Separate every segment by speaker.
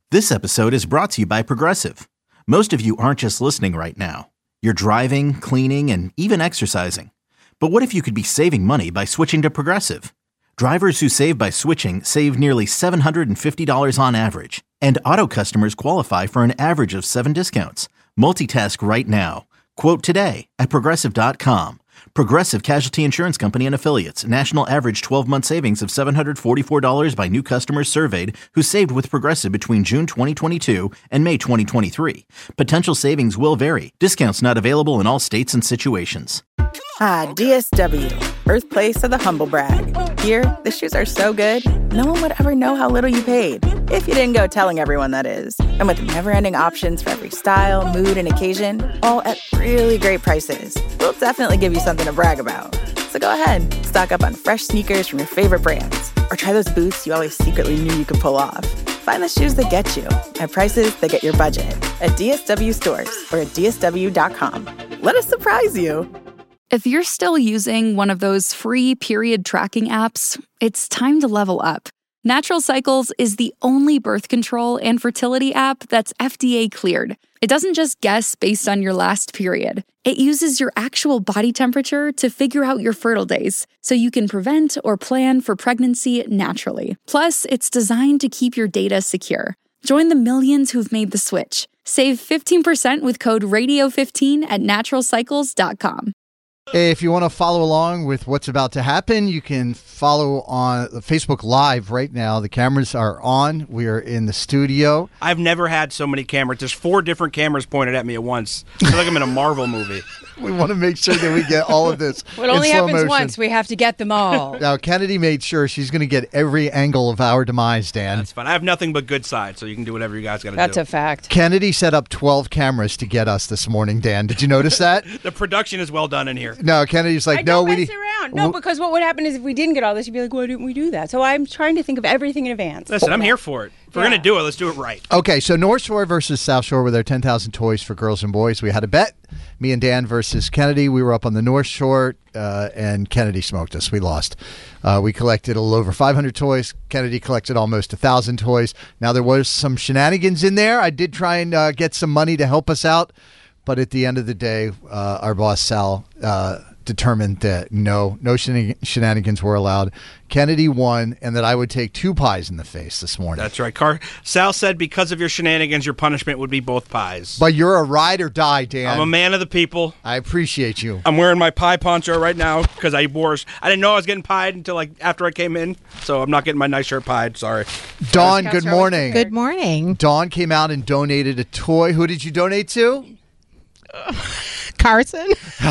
Speaker 1: This episode is brought to you by Progressive. Most of you aren't just listening right now. You're driving, cleaning, and even exercising. But what if you could be saving money by switching to Progressive? Drivers who save by switching save nearly $750 on average. And auto customers qualify for an average of 7 discounts. Multitask right now. Quote today at Progressive.com. Progressive Casualty Insurance Company and Affiliates. National average 12-month savings of $744 by new customers surveyed who saved with Progressive between June 2022 and May 2023. Potential savings will vary. Discounts not available in all states and situations.
Speaker 2: DSW, birthplace of the humble brag. Here, the shoes are so good, no one would ever know how little you paid. If you didn't go telling everyone, that is. And with never-ending options for every style, mood, and occasion, all at really great prices, we'll definitely give you something to brag about. So go ahead, stock up on fresh sneakers from your favorite brands, or try those boots you always secretly knew you could pull off. Find the shoes that get you at prices that get your budget at DSW stores or at DSW.com. Let us surprise you.
Speaker 3: If you're still using one of those free period tracking apps, it's time to level up. Natural Cycles is the only birth control and fertility app that's FDA cleared. It doesn't just guess based on your last period. It uses your actual body temperature to figure out your fertile days, so you can prevent or plan for pregnancy naturally. Plus, it's designed to keep your data secure. Join the millions who've made the switch. Save 15% with code RADIO15 at naturalcycles.com.
Speaker 4: If you want to follow along with what's about to happen, you can follow on Facebook Live right now. The cameras are on. We are in the studio.
Speaker 5: I've never had so many cameras. There's 4 different cameras pointed at me at once. I feel like I'm in a Marvel movie.
Speaker 4: We want to make sure that we get all of this
Speaker 6: Well, it only happens once. We have to get them all.
Speaker 4: Now, Kennedy made sure she's going to get every angle of our demise, Dan.
Speaker 5: That's fine. I have nothing but good sides, so you can do whatever you guys got to do.
Speaker 6: That's a fact.
Speaker 4: Kennedy set up 12 cameras to get us this morning, Dan. Did you notice that?
Speaker 5: The production is well done in here.
Speaker 4: No, Kennedy's like, no, we need...
Speaker 6: around. No, because what would happen is if we didn't get all this, you'd be like, why didn't we do that? So I'm trying to think of everything in advance.
Speaker 5: Listen, I'm here for it. If we're going to do it, let's do it right.
Speaker 4: Okay, so North Shore versus South Shore with our 10,000 toys for girls and boys. We had a bet. Me and Dan versus Kennedy. We were up on the North Shore, and Kennedy smoked us. We lost. We collected a little over 500 toys. Kennedy collected almost 1,000 toys. Now, there was some shenanigans in there. I did try and get some money to help us out, but at the end of the day, our boss, Sal, determined that no shenanigans were allowed. Kennedy won, and that I would take 2 pies in the face this morning.
Speaker 5: That's right. Sal said because of your shenanigans, your punishment would be both pies.
Speaker 4: But you're a ride or die, Dan.
Speaker 5: I'm a man of the people.
Speaker 4: I appreciate you.
Speaker 5: I'm wearing my pie poncho right now because I didn't know I was getting pied until after I came in, so I'm not getting my nice shirt pied. Sorry.
Speaker 4: Dawn, good morning.
Speaker 7: Good morning.
Speaker 4: Dawn came out and donated a toy. Who did you donate to?
Speaker 7: Carson.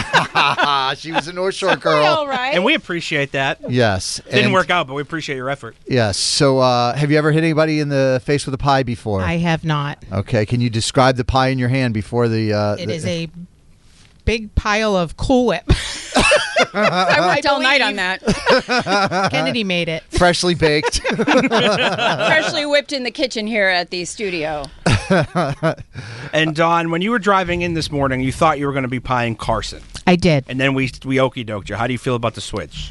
Speaker 4: She was a North Shore girl.
Speaker 6: All right.
Speaker 5: And we appreciate that.
Speaker 4: Yes.
Speaker 5: Didn't work out, but we appreciate your effort.
Speaker 4: Yes. So have you ever hit anybody in the face with a pie before?
Speaker 7: I have not.
Speaker 4: Okay. Can you describe the pie in your hand before the...
Speaker 7: It is a big pile of Cool Whip.
Speaker 6: I worked all night on that.
Speaker 7: Kennedy made it.
Speaker 4: Freshly baked.
Speaker 6: Freshly whipped in the kitchen here at the studio.
Speaker 5: And Dawn, when you were driving in this morning, you thought you were going to be pieing Carson.
Speaker 7: I did.
Speaker 5: And then we okey-doked you. How do you feel about the switch?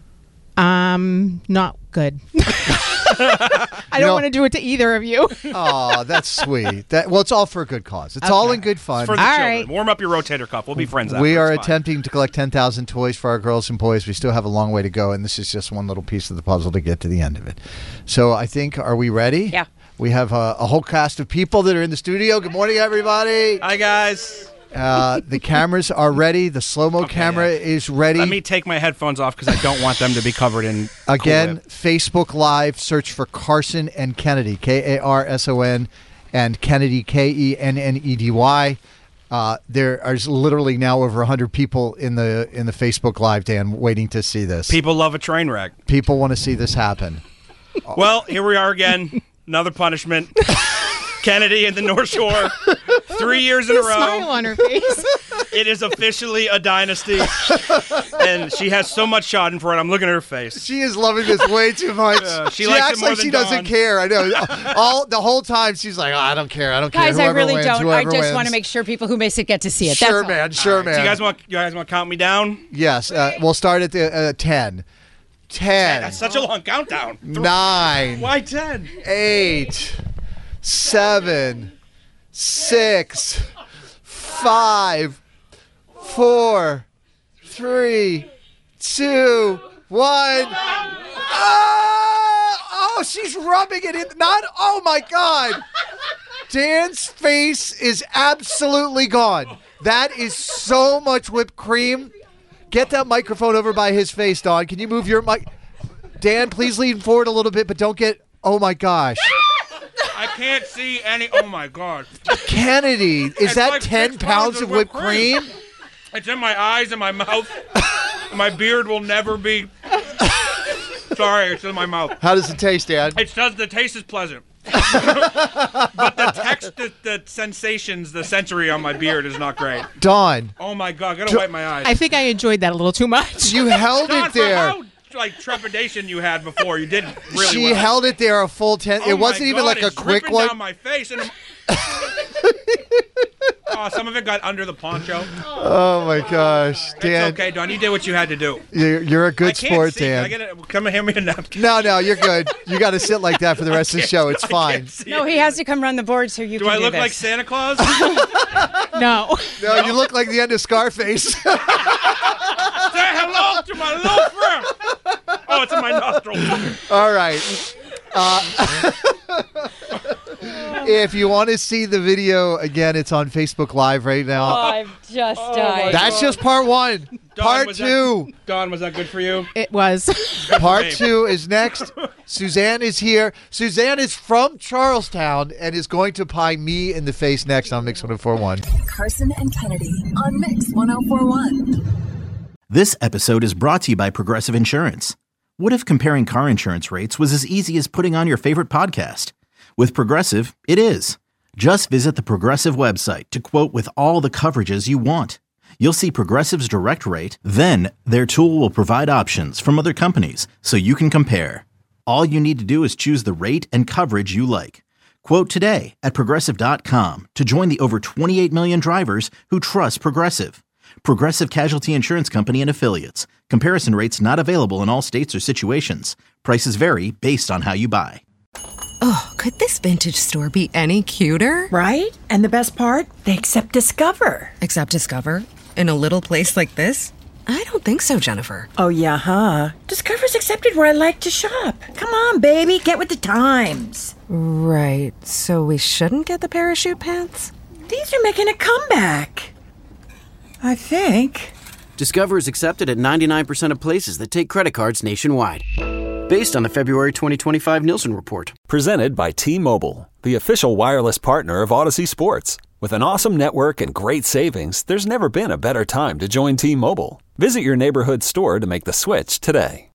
Speaker 7: Not good. I don't want to do it to either of you.
Speaker 4: Oh, that's sweet. Well, it's all for a good cause. It's all in good fun.
Speaker 5: It's for the
Speaker 7: All
Speaker 5: children.
Speaker 7: right.
Speaker 5: Warm up your rotator cuff. We'll be friends after.
Speaker 4: We are
Speaker 5: It's fine.
Speaker 4: attempting to collect 10,000 toys for our girls and boys. We still have a long way to go, and this is just one little piece of the puzzle to get to the end of it. So I think, are we ready?
Speaker 6: Yeah.
Speaker 4: We have a whole cast of people that are in the studio. Good morning, everybody.
Speaker 5: Hi, guys.
Speaker 4: The cameras are ready. The slow-mo camera is ready.
Speaker 5: Let me take my headphones off because I don't want them to be covered in
Speaker 4: Again,
Speaker 5: Cool Whip.
Speaker 4: Facebook Live, search for Carson and Kennedy, Karson, and Kennedy, Kennedy. There are literally now over 100 people in the Facebook Live, Dan, waiting to see this.
Speaker 5: People love a train wreck.
Speaker 4: People want to see this happen.
Speaker 5: Well, here we are again. Another punishment. Kennedy and the North Shore. 3 years in a row.
Speaker 7: Smile on her face.
Speaker 5: It is officially a dynasty. And she has so much schadenfreude. I'm looking at her face.
Speaker 4: She is loving this way too much.
Speaker 5: She likes
Speaker 4: acts
Speaker 5: it more
Speaker 4: like
Speaker 5: than
Speaker 4: she doesn't
Speaker 5: Dawn.
Speaker 4: care. I know. The whole time she's like, oh, I don't care.
Speaker 6: Guys, I
Speaker 4: Whoever
Speaker 6: really
Speaker 4: wins,
Speaker 6: don't. I
Speaker 4: whoever
Speaker 6: just
Speaker 4: wins.
Speaker 6: want to make sure people who miss it get to see it.
Speaker 4: Sure,
Speaker 6: That's all.
Speaker 4: man. Sure, man.
Speaker 5: So you guys want to count me down?
Speaker 4: Yes. We'll start at the 10. 10.
Speaker 5: That's such a long countdown.
Speaker 4: 9.
Speaker 5: Why 10?
Speaker 4: 8. 7, 6, 5, 4, 3, 2, 1. Oh, she's rubbing it in. Oh my God. Dan's face is absolutely gone. That is so much whipped cream. Get that microphone over by his face, Dawn. Can you move your mic? Dan, please lean forward a little bit, but don't get, oh my gosh.
Speaker 5: I can't see any, oh my God.
Speaker 4: Kennedy, is that like 10 pounds of whipped cream?
Speaker 5: It's in my eyes and my mouth. My beard will never be. Sorry, it's in my mouth.
Speaker 4: How does it taste, Dan?
Speaker 5: The taste is pleasant. But the sensations, the sensory on my beard is not great.
Speaker 4: Dawn.
Speaker 5: Oh my God, I gotta wipe my eyes.
Speaker 7: I think I enjoyed that a little too much.
Speaker 4: You held it there.
Speaker 5: Like trepidation you had before, you did really
Speaker 4: She
Speaker 5: well.
Speaker 4: held it there a full 10.
Speaker 5: Oh
Speaker 4: it wasn't even like a quick one.
Speaker 5: Down my face and some of it got under the poncho.
Speaker 4: Oh my gosh, Dan.
Speaker 5: It's okay, Don. You did what you had to do.
Speaker 4: You're a good sport,
Speaker 5: see.
Speaker 4: Dan.
Speaker 5: Come and hand me a napkin.
Speaker 4: No, you're good. You got to sit like that for the rest of the show. It's fine.
Speaker 6: No, he has to come run the board so you
Speaker 5: do
Speaker 6: can
Speaker 5: I
Speaker 6: do
Speaker 5: look
Speaker 6: this.
Speaker 5: like Santa Claus?
Speaker 7: No,
Speaker 4: you look like the end of Scarface.
Speaker 5: Say hello to my little friend. Oh, it's in my nostrils.
Speaker 4: All right. If you want to see the video again, it's on Facebook Live right now.
Speaker 6: Oh, I've just died.
Speaker 4: That's just part 1. Part 2.
Speaker 5: Dawn, was that good for you?
Speaker 7: it was.
Speaker 4: Part 2 is next. Suzanne is here. Suzanne is from Charlestown and is going to pie me in the face next on Mix 104.1.
Speaker 8: Carson and Kennedy on Mix 104.1.
Speaker 1: This episode is brought to you by Progressive Insurance. What if comparing car insurance rates was as easy as putting on your favorite podcast? With Progressive, it is. Just visit the Progressive website to quote with all the coverages you want. You'll see Progressive's direct rate, then their tool will provide options from other companies so you can compare. All you need to do is choose the rate and coverage you like. Quote today at Progressive.com to join the over 28 million drivers who trust Progressive. Progressive Casualty Insurance Company and Affiliates. Comparison rates not available in all states or situations. Prices vary based on how you buy.
Speaker 8: Oh, could this vintage store be any cuter?
Speaker 9: Right? And the best part? They accept Discover.
Speaker 8: Accept Discover? In a little place like this? I don't think so, Jennifer.
Speaker 9: Oh, yeah, huh? Discover's accepted where I like to shop. Come on, baby, get with the times.
Speaker 8: Right, so we shouldn't get the parachute pants?
Speaker 9: These are making a comeback. I think.
Speaker 10: Discover is accepted at 99% of places that take credit cards nationwide. Based on the February 2025 Nielsen report.
Speaker 11: Presented by T-Mobile, the official wireless partner of Odyssey Sports. With an awesome network and great savings, there's never been a better time to join T-Mobile. Visit your neighborhood store to make the switch today.